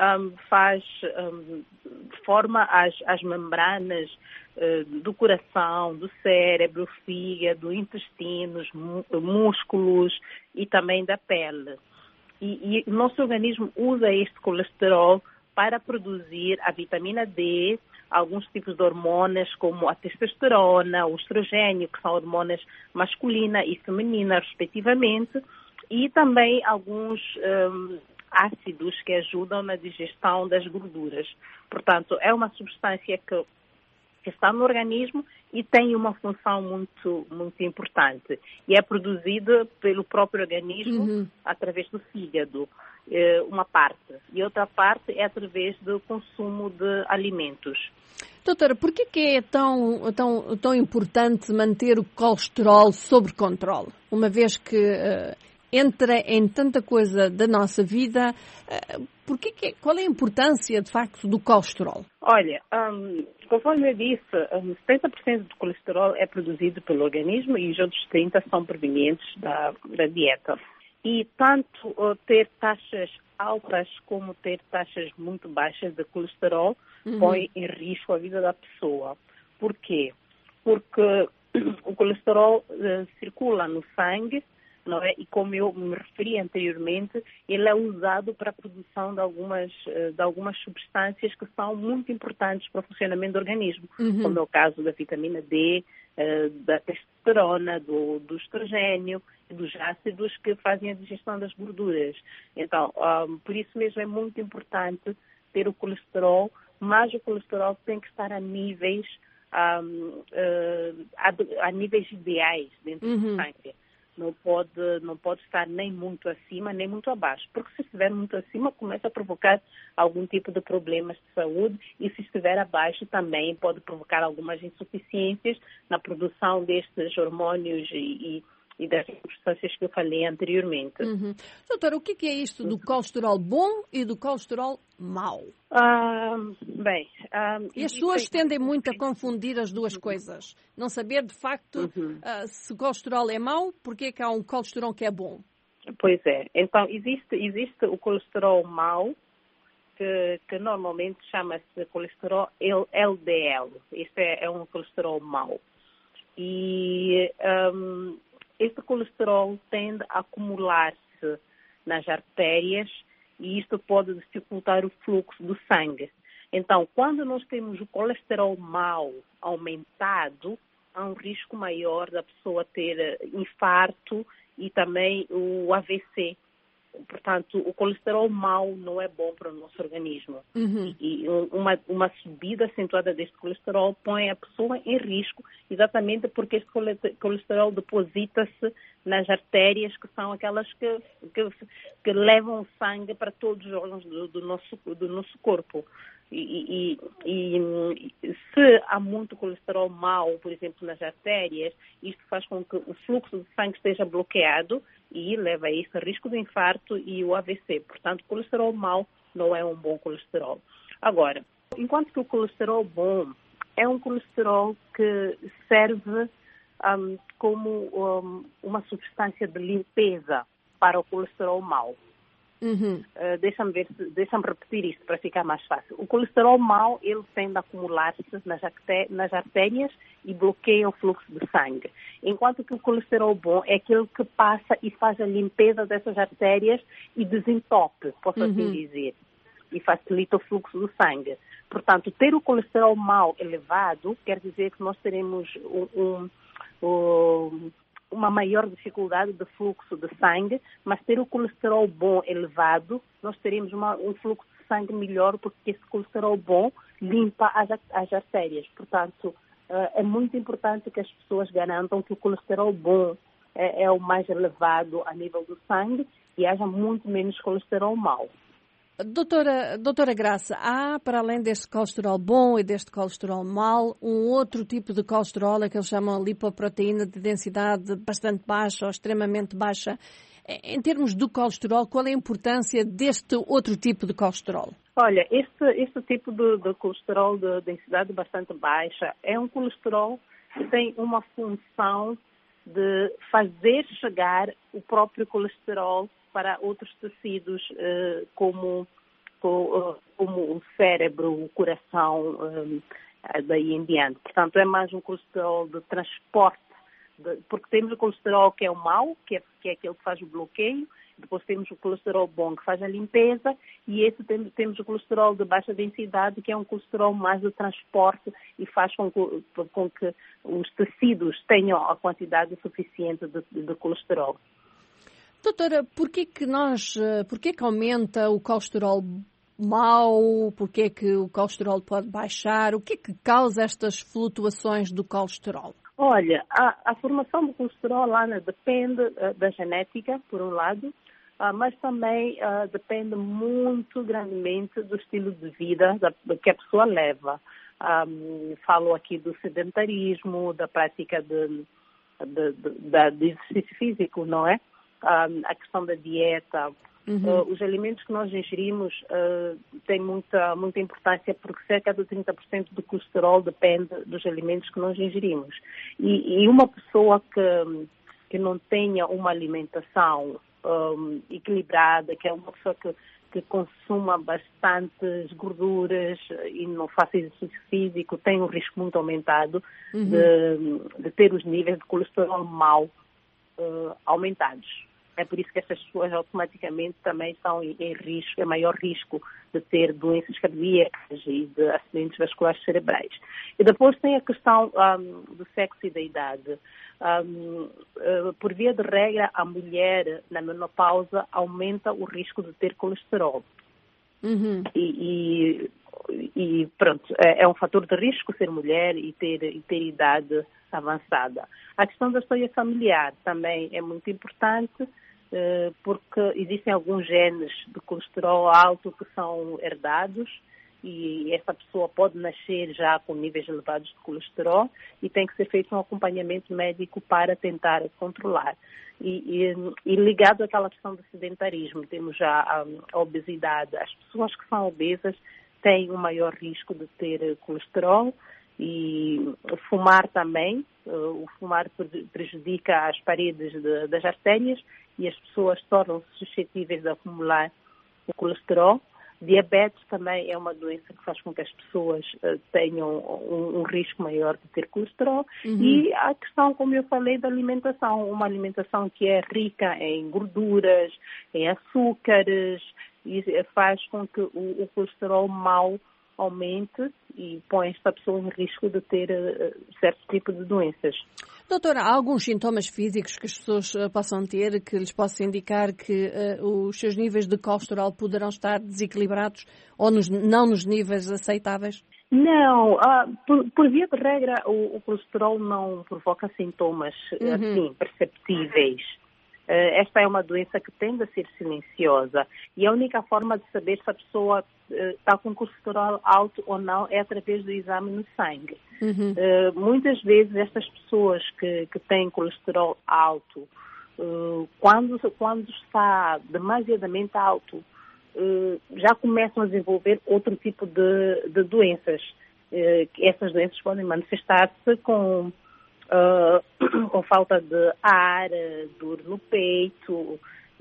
forma as membranas do coração, do cérebro, fígado, intestinos, músculos e também da pele. E o nosso organismo usa este colesterol para produzir a vitamina D, alguns tipos de hormonas como a testosterona, o estrogênio, que são hormonas masculina e feminina, respectivamente, e também alguns ácidos que ajudam na digestão das gorduras. Portanto, é uma substância que está no organismo e tem uma função muito, muito importante. E é produzida pelo próprio organismo através do fígado, uma parte. E outra parte é através do consumo de alimentos. Doutora, por que é tão importante manter o colesterol sob controle? Uma vez que entra em tanta coisa da nossa vida, qual é a importância, de facto, do colesterol? Olha, conforme eu disse, 70% do colesterol é produzido pelo organismo e os outros 30% são provenientes da dieta. E tanto ter taxas altas como ter taxas muito baixas de colesterol põe em risco a vida da pessoa. Por quê? Porque o colesterol circula no sangue, não é? E como eu me referi anteriormente, ele é usado para a produção de algumas substâncias que são muito importantes para o funcionamento do organismo, como é o caso da vitamina D, da testosterona, do estrogênio e dos ácidos que fazem a digestão das gorduras. Então, por isso mesmo é muito importante ter o colesterol, mas o colesterol tem que estar a níveis ideais dentro do sangue. não pode estar nem muito acima, nem muito abaixo. Porque se estiver muito acima, começa a provocar algum tipo de problemas de saúde e se estiver abaixo também pode provocar algumas insuficiências na produção destes hormônios e das substâncias que eu falei anteriormente. Doutora, o que é isto do colesterol bom e do colesterol mau? E as pessoas tendem muito a confundir as duas coisas. Não saber, de facto, se o colesterol é mau, porque é que há um colesterol que é bom? Pois é. Então, existe o colesterol mau, que normalmente chama-se colesterol LDL. Este é um colesterol mau. E este colesterol tende a acumular-se nas artérias e isto pode dificultar o fluxo do sangue. Então, quando nós temos o colesterol mau aumentado, há um risco maior da pessoa ter infarto e também o AVC. Portanto, o colesterol mau não é bom para o nosso organismo. E uma subida acentuada deste colesterol põe a pessoa em risco, exatamente porque este colesterol deposita-se nas artérias, que são aquelas que levam sangue para todos os órgãos do nosso corpo. E se há muito colesterol mau, por exemplo, nas artérias, isto faz com que o fluxo de sangue esteja bloqueado e leva a esse risco de infarto e o AVC. Portanto, o colesterol mau não é um bom colesterol. Agora, enquanto que o colesterol bom é um colesterol que serve como uma substância de limpeza para o colesterol mau. Deixa-me repetir isto para ficar mais fácil. O colesterol mau, ele tende a acumular-se nas artérias e bloqueia o fluxo de sangue. Enquanto que o colesterol bom é aquele que passa e faz a limpeza dessas artérias e desentope, posso assim dizer, e facilita o fluxo do sangue. Portanto, ter o colesterol mau elevado quer dizer que nós teremos uma maior dificuldade de fluxo de sangue, mas ter o colesterol bom elevado, nós teremos um fluxo de sangue melhor, porque esse colesterol bom limpa as artérias. Portanto, é muito importante que as pessoas garantam que o colesterol bom é o mais elevado a nível do sangue e haja muito menos colesterol mau. Doutora Graça, há, para além deste colesterol bom e deste colesterol mau, um outro tipo de colesterol, que eles chamam lipoproteína de densidade bastante baixa ou extremamente baixa. Em termos do colesterol, qual é a importância deste outro tipo de colesterol? Olha, este tipo de colesterol de densidade bastante baixa é um colesterol que tem uma função de fazer chegar o próprio colesterol para outros tecidos, como o cérebro, o coração, daí em diante. Portanto, é mais um colesterol de transporte, porque temos o colesterol que é o mau, que é aquele que faz o bloqueio, depois temos o colesterol bom, que faz a limpeza, e temos o colesterol de baixa densidade, que é um colesterol mais de transporte e faz com que os tecidos tenham a quantidade suficiente de colesterol. Doutora, porquê que aumenta o colesterol mau? Porquê que o colesterol pode baixar? O que é que causa estas flutuações do colesterol? Olha, a formação do colesterol lá depende da genética, por um lado, mas também depende muito grandemente do estilo de vida que a pessoa leva. Falo aqui do sedentarismo, da prática de exercício físico, não é? A questão da dieta, os alimentos que nós ingerimos têm muita importância, porque cerca de 30% do colesterol depende dos alimentos que nós ingerimos. E uma pessoa que não tenha uma alimentação equilibrada, que é uma pessoa que consuma bastantes gorduras e não faça exercício físico, tem um risco muito aumentado de ter os níveis de colesterol mau aumentados. É por isso que essas pessoas automaticamente também estão em risco, é maior risco de ter doenças cardíacas e de acidentes vasculares cerebrais. E depois tem a questão do sexo e da idade. Por via de regra, a mulher na menopausa aumenta o risco de ter colesterol. E pronto, é um fator de risco ser mulher e ter idade avançada. A questão da história familiar também é muito importante, porque existem alguns genes de colesterol alto que são herdados e essa pessoa pode nascer já com níveis elevados de colesterol e tem que ser feito um acompanhamento médico para tentar controlar. E ligado àquela questão do sedentarismo, temos já a obesidade. As pessoas que são obesas têm um maior risco de ter colesterol e fumar também. O fumar prejudica as paredes das artérias e as pessoas tornam-se suscetíveis de acumular o colesterol. Diabetes também é uma doença que faz com que as pessoas tenham um risco maior de ter colesterol. E a questão, como eu falei, da alimentação. Uma alimentação que é rica em gorduras, em açúcares, e faz com que o colesterol mau aumente e põe esta pessoa em risco de ter certo tipo de doenças. Doutora, há alguns sintomas físicos que as pessoas possam ter que lhes possa indicar que os seus níveis de colesterol poderão estar desequilibrados ou não nos níveis aceitáveis? Não, por via de regra, o colesterol não provoca sintomas assim, perceptíveis. Esta é uma doença que tende a ser silenciosa e a única forma de saber se a pessoa está com colesterol alto ou não é através do exame no sangue. Muitas vezes estas pessoas que têm colesterol alto, quando está demasiadamente alto, já começam a desenvolver outro tipo de doenças. Essas doenças podem manifestar-se com falta de ar, dor no peito,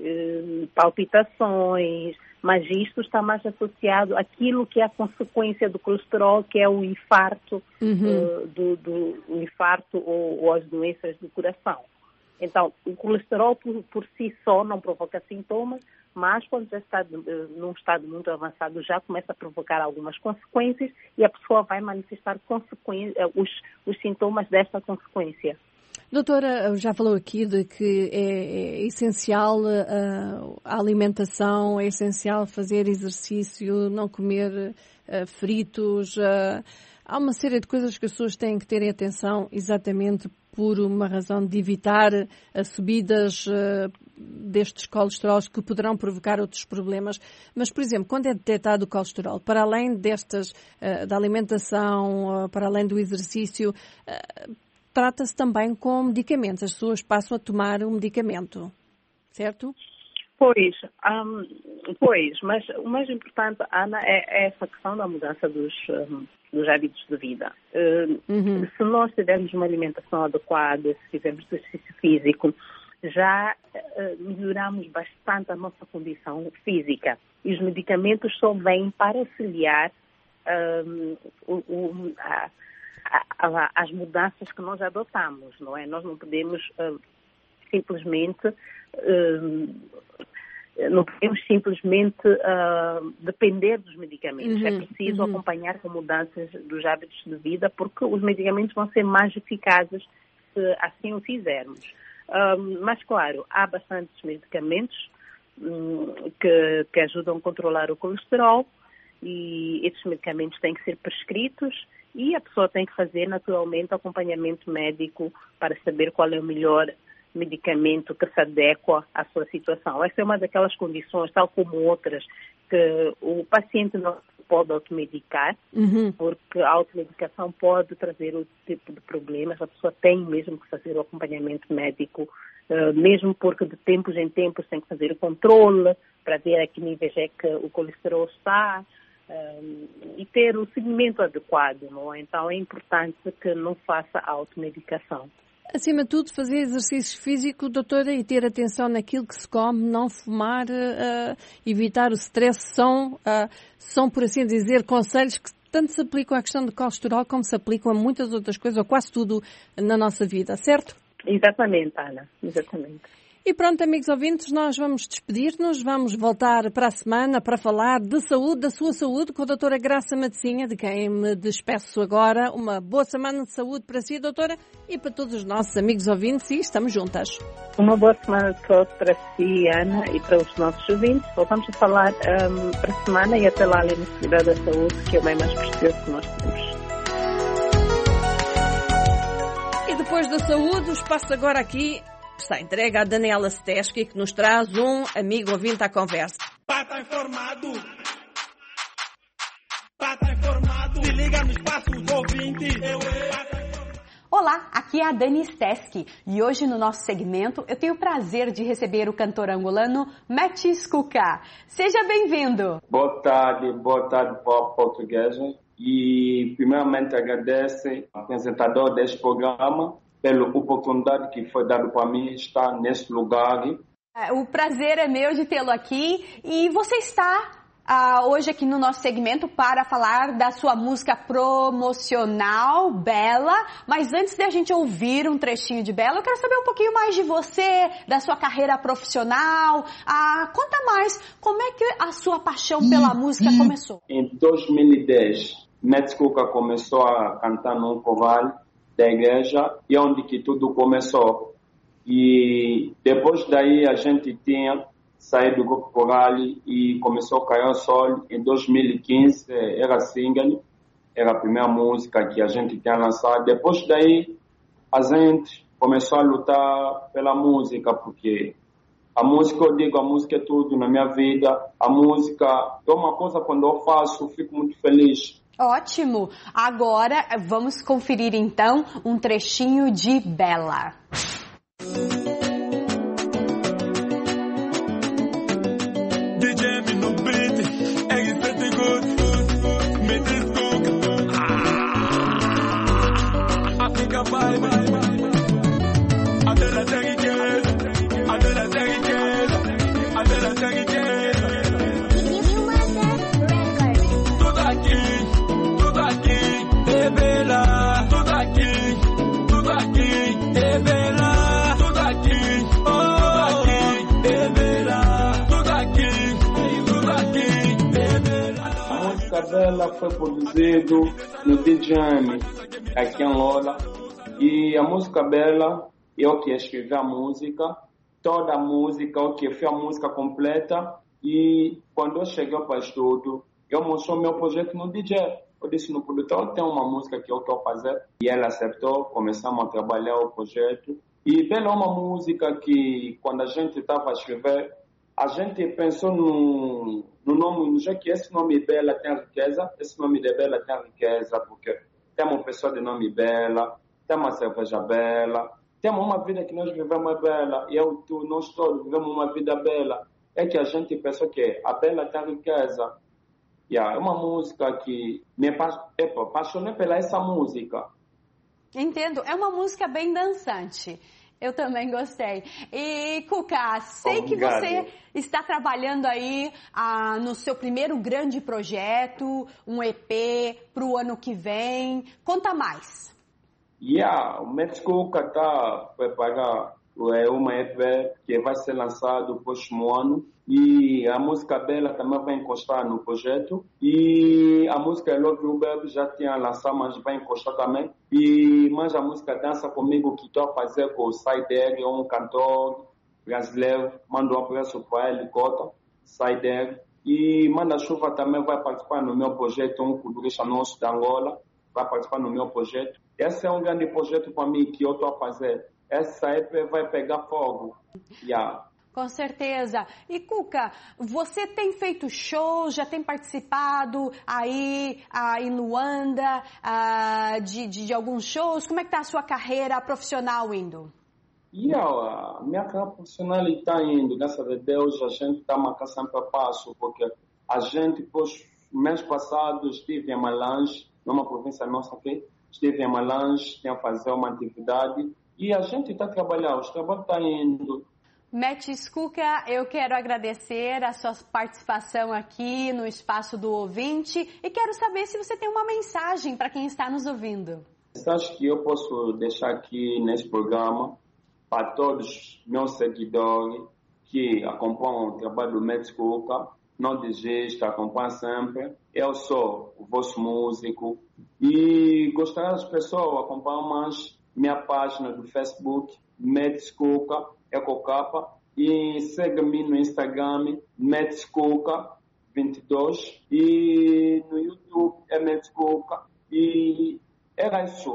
palpitações, mas isto está mais associado àquilo que é a consequência do colesterol, que é o infarto, do infarto ou as doenças do coração. Então, o colesterol por si só não provoca sintomas, mas quando já está num estado muito avançado já começa a provocar algumas consequências e a pessoa vai manifestar os sintomas desta consequência. Doutora, já falou aqui de que é essencial a alimentação, é essencial fazer exercício, não comer fritos. Há uma série de coisas que as pessoas têm que ter atenção exatamente por uma razão de evitar as subidas destes colesterols que poderão provocar outros problemas. Mas, por exemplo, quando é detectado o colesterol, para além da alimentação, para além do exercício, trata-se também com medicamentos. As pessoas passam a tomar um medicamento, certo? Pois, mas o mais importante, Ana, é essa questão da mudança dos hábitos de vida. Se nós tivermos uma alimentação adequada, se fizermos exercício físico, já melhoramos bastante a nossa condição física. E os medicamentos só vêm para auxiliar as mudanças que nós adotamos, não é? Nós não podemos simplesmente depender dos medicamentos. É preciso acompanhar com mudanças dos hábitos de vida, porque os medicamentos vão ser mais eficazes se assim o fizermos. Mas, claro, há bastantes medicamentos que ajudam a controlar o colesterol e esses medicamentos têm que ser prescritos e a pessoa tem que fazer, naturalmente, acompanhamento médico para saber qual é o melhor medicamento que se adequa à sua situação. Essa é uma daquelas condições, tal como outras, que o paciente não pode automedicar, porque a automedicação pode trazer outro tipo de problemas. A pessoa tem mesmo que fazer o acompanhamento médico, mesmo porque de tempos em tempos tem que fazer o controle para ver a que níveis é que o colesterol está e ter o seguimento adequado, não é? Então é importante que não faça a automedicação. Acima de tudo, fazer exercício físico, doutora, e ter atenção naquilo que se come, não fumar, evitar o stress, são, por assim dizer, conselhos que tanto se aplicam à questão do colesterol como se aplicam a muitas outras coisas, ou quase tudo na nossa vida, certo? Exatamente, Ana, exatamente. E pronto, amigos ouvintes, nós vamos despedir-nos, vamos voltar para a semana para falar de saúde, da sua saúde, com a doutora Graça Matezinha, de quem me despeço agora. Uma boa semana de saúde para si, doutora, e para todos os nossos amigos ouvintes, e estamos juntas. Uma boa semana de saúde para si, Ana, e para os nossos ouvintes. Voltamos a falar para a semana e até lá a necessidade da saúde, que é o bem mais precioso que nós temos. da saúde, o espaço agora aqui está entregue à Daniela Steski, que nos traz um amigo ouvinte à conversa. Pata informado. Pata informado. Se liga no espaço do ouvinte. Olá, aqui é a Dani Steski e hoje no nosso segmento eu tenho o prazer de receber o cantor angolano Mattis Cuca. Seja bem-vindo! Boa tarde, povo português. E primeiramente agradeço ao apresentador deste programa pela oportunidade que foi dada para mim estar neste lugar. O prazer é meu de tê-lo aqui e você está hoje aqui no nosso segmento para falar da sua música promocional, Bela. Mas antes de a gente ouvir um trechinho de Bela, eu quero saber um pouquinho mais de você, da sua carreira profissional. Conta mais, como é que a sua paixão pela música começou? Em 2010, Mattis Cuca começou a cantar num coral da igreja e onde que tudo começou. E depois daí a gente tinha saí do grupo coral e começou a cair o sol. Em 2015 era single, era a primeira música que a gente tinha lançado. Depois daí a gente começou a lutar pela música, porque a música, eu digo, a música é tudo na minha vida. A música é uma coisa, quando eu faço, fico muito feliz. Ótimo! Agora vamos conferir então um trechinho de Bela. Bela foi produzido no DJM aqui em Angola e a música Bela eu que escrevi a música, toda a música, eu que fiz a música completa e quando eu cheguei para o estúdio eu mostrei meu projeto no DJ. Eu disse no produtor, tem uma música que eu quero fazer e ela aceitou, começamos a trabalhar o projeto e Bela é uma música que quando a gente estava a escrever a gente pensou no nome, já que esse nome Bela tem riqueza, esse nome de Bela tem riqueza, porque temos uma pessoa de nome Bela, temos uma cerveja Bela, temos uma vida que nós vivemos bela, e nós todos vivemos uma vida bela. É que a gente pensou que a Bela tem riqueza. É uma música que me apaixonei pela essa música. Entendo, é uma música bem dançante. Eu também gostei. E, Cuca, sei que você está trabalhando aí no seu primeiro grande projeto, um EP para o ano que vem. Conta mais. O Mattis Cuca está preparando uma EP que vai ser lançado no próximo ano. E a música Bela também vai encostar no projeto. E a música Love You Baby já tinha lançado, mas vai encostar também. E mais a música Dança Comigo, que estou a fazer com o Saider, um cantor brasileiro. Mando um abraço para ele, Cota, Saider. E Manda Chuva também vai participar no meu projeto, um culturista nosso da Angola. Vai participar no meu projeto. Esse é um grande projeto para mim que eu estou a fazer. Essa EP vai pegar fogo. Com certeza. E, Cuca, você tem feito shows, já tem participado aí em Luanda de alguns shows? Como é que está a sua carreira profissional indo? A minha carreira profissional está indo, graças a Deus, a gente está marcando sempre a passo, porque a gente, mês passado, estive em Malange, numa província nossa aqui, estive em Malange, tinha a fazer uma atividade, e a gente está trabalhando, o trabalho está indo. Mattis Cuca, eu quero agradecer a sua participação aqui no Espaço do Ouvinte e quero saber se você tem uma mensagem para quem está nos ouvindo. A mensagem que eu posso deixar aqui nesse programa para todos os meus seguidores que acompanham o trabalho do Mattis Cuca, não desista, acompanhe sempre. Eu sou o vosso músico e gostaria das pessoas acompanhar mais minha página do Facebook, Mattis Cuca, Ecocapa, e segue-me no Instagram, Mattis Cuca 22, e no YouTube é Mattis Cuca, e era isso.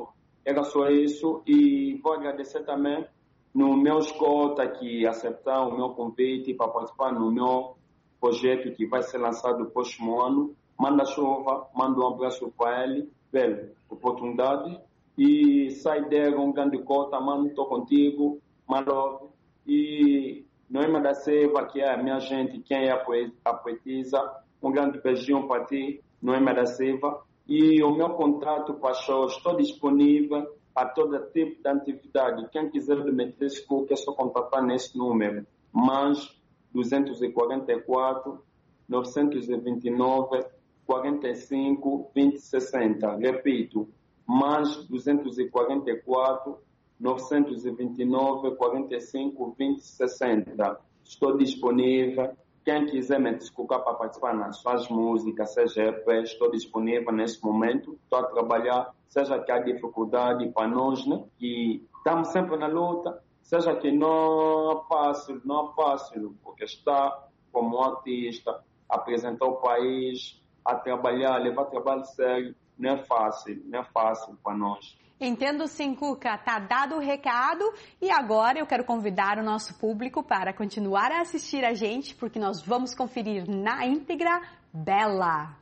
Era só isso. E vou agradecer também no meu escolta que aceitou o meu convite para participar no meu projeto que vai ser lançado no próximo ano. Manda chuva, manda um abraço para ele, pela oportunidade. E sai dela um grande cota, mano, estou contigo, mano. E Noema da Silva, que é a minha gente, quem é a poetisa, um grande beijinho para ti, Noema da Silva. E o meu contrato para show, estou disponível a todo tipo de atividade. Quem quiser me meter é só contatar nesse número, mais 244 929 45 20 60. Repito, mais 244 929 45 20 60. Estou disponível. Quem quiser me desculpar para participar nas suas músicas, seja EP, estou disponível nesse momento. Estou a trabalhar, seja que há dificuldade para nós, né? Que estamos sempre na luta, seja que não é fácil, porque está como artista, apresentar o país, a trabalhar, levar trabalho sério, não é fácil para nós. Entendo sim, Cuca. Tá dado o recado e agora eu quero convidar o nosso público para continuar a assistir a gente, porque nós vamos conferir na íntegra Bela.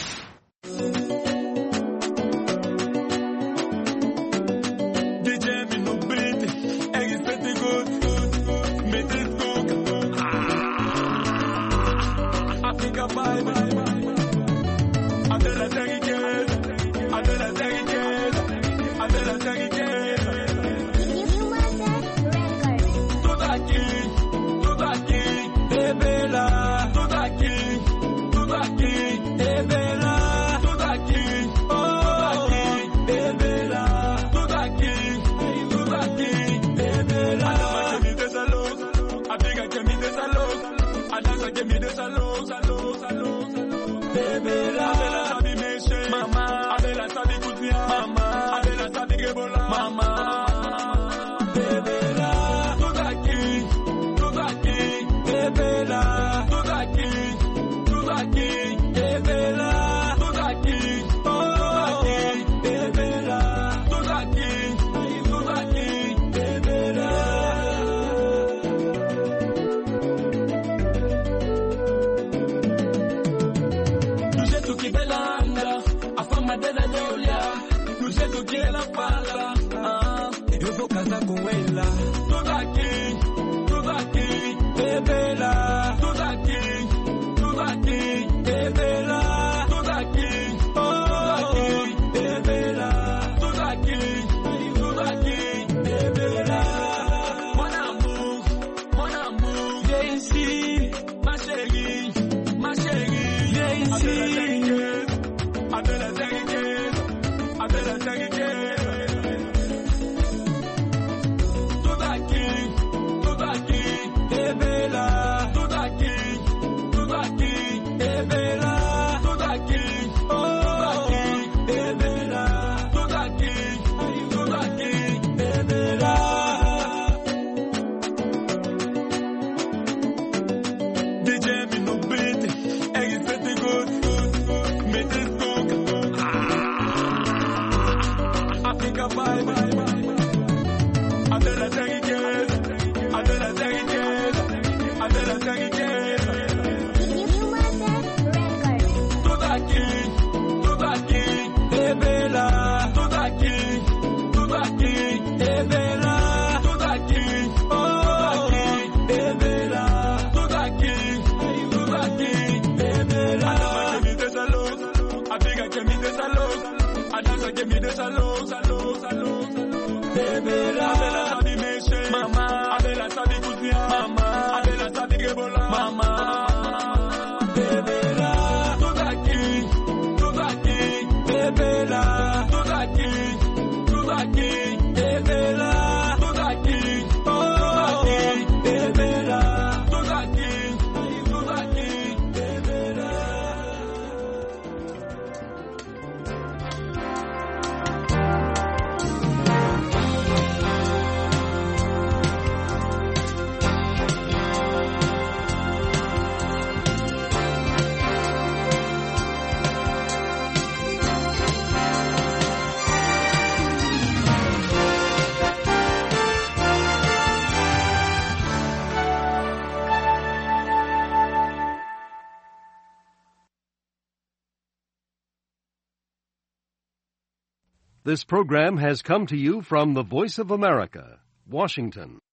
DJ no beat, é good, mete Cuca. Africa vibe, Adela Tegikeza, Adela Tegikeza. Adela Tegikeza. Tudo aqui, é bela. Tudo aqui, é bela. Tudo aqui, é bela. Tudo aqui, é bela. A dama que me deixa louco, a briga que me deixa louco, a dança que me deixa louco, é bela. A Bela sabe mexer, mamá. A Bela sabe cozinhar, mamá. A Bela sabe rebolar, mamá. É bela. Tudo aqui, é bela. Tudo aqui, é bela. Tudo aqui, é bela. Tudo aqui, é bela. Do jeito que Bela anda, a fama dela é de olhar. Do jeito que ela fala, eu vou casar com ela. Tudo aqui, é bela. Tudo aqui, é bela. Tudo aqui, é bela. Tudo aqui, é bela. Mon amour, viens ici, ma chérie, viens ici. Adela Tegikeza, Adela Tegikeza. Tudo aqui, é bela. Tudo aqui, é bela. Tudo aqui, é bela. Tudo aqui, é bela. DJ no beat, é good, mete Cuca. Africa vibe, Adela Tegikeza, Adela Tegikeza, Adela Tegikeza. Tudo aqui, é bela. Tudo aqui, é bela. Tudo aqui, é bela. Tudo aqui, é bela. A dama que me deixa louco, a briga que me deixa louco, a dança que me deixa louco, é bela. A Bela sabe mexer, mamá. A Bela sabe cozinhar, mamá. A Bela sabe rebolar, This program has come to you from the Voice of America, Washington.